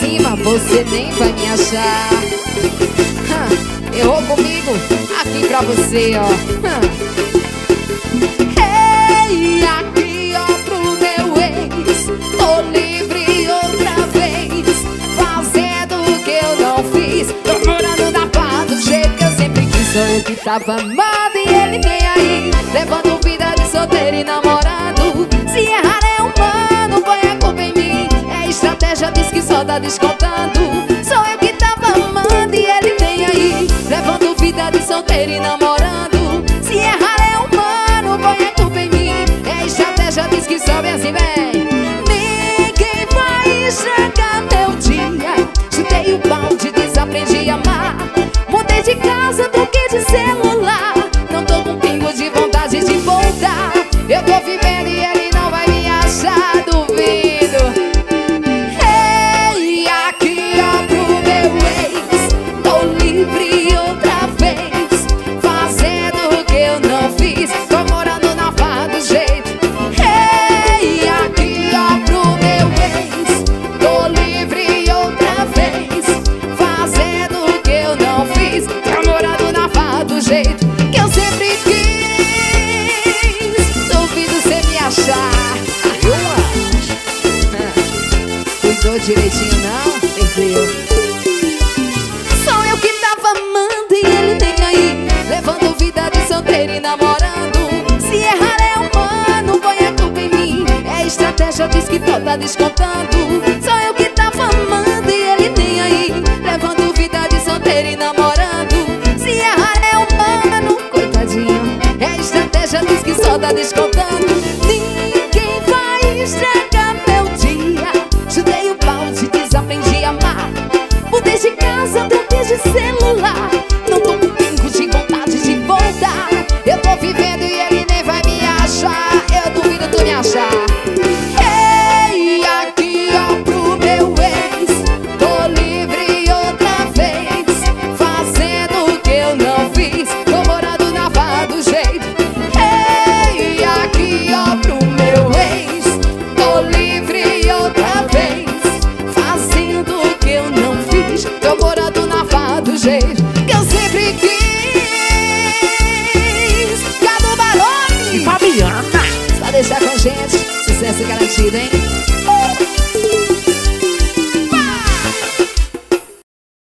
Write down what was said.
cima, você nem vai me achar. Errou comigo, aqui pra você, ó. Ei, aqui ó pro meu ex, tô livre outra vez, fazendo o que eu não fiz, tô morando na paz do jeito que eu sempre quis. Sou eu que tava amando e ele nem aí, levando vida de solteiro e namorado. Se errar é humano, põe a culpa em mim, é estratégia, diz que só tá descontando. Sou eu que tava amando e ele nem aí, levando vida de solteiro e namorando. Se errar é humano, põe a culpa em mim, é estratégia, diz que sobe assim, vem. Ninguém vai estragar meu dia, chutei o balde, desaprendi a amar, mudei de casa, troquei de celular, não tô com pingo de vontade de voltar. Eu tô vivendo e ele não vai me achar, duvido. Ei, aqui ó pro meu ex, tô livre outra vez, fazendo o que eu não fiz, tô morando na farra do jeito. Ei, aqui ó pro meu ex, tô livre outra vez, fazendo o que eu não fiz, tô morando na farra do jeito que eu sempre quis. Duvido cê me achar. Eu acho. Cuidou direitinho não? Perdeu. Sou eu que tava amando e ele nem aí, levando vida de solteiro e namorando. Se errar é humano, põe a culpa em mim, é estratégia, diz que tá descontando. Sou eu que tava amando e ele nem aí, levando vida de solteiro e namorando. Se errar é humano, coitadinho, é estratégia, diz que só tá descontando. Ninguém vai estragar meu dia, chutei o balde, desaprendi a amar, mudei de casa, troquei de celular, não tô com pingo de vontade de voltar. Eu tô vivendo e ele nem vai me achar, eu duvido tu me achar. Ei, aqui ó pro meu ex, tô livre outra vez, fazendo o que eu não fiz, tô morando na farra do jeito. Ei, aqui ó pro meu ex, tô livre outra vez, fazendo o que eu não fiz, tô morando na farra do jeito que eu sempre quis. Cadu Barone E Fabiana, só deixar com a gente, sucesso garantido, hein?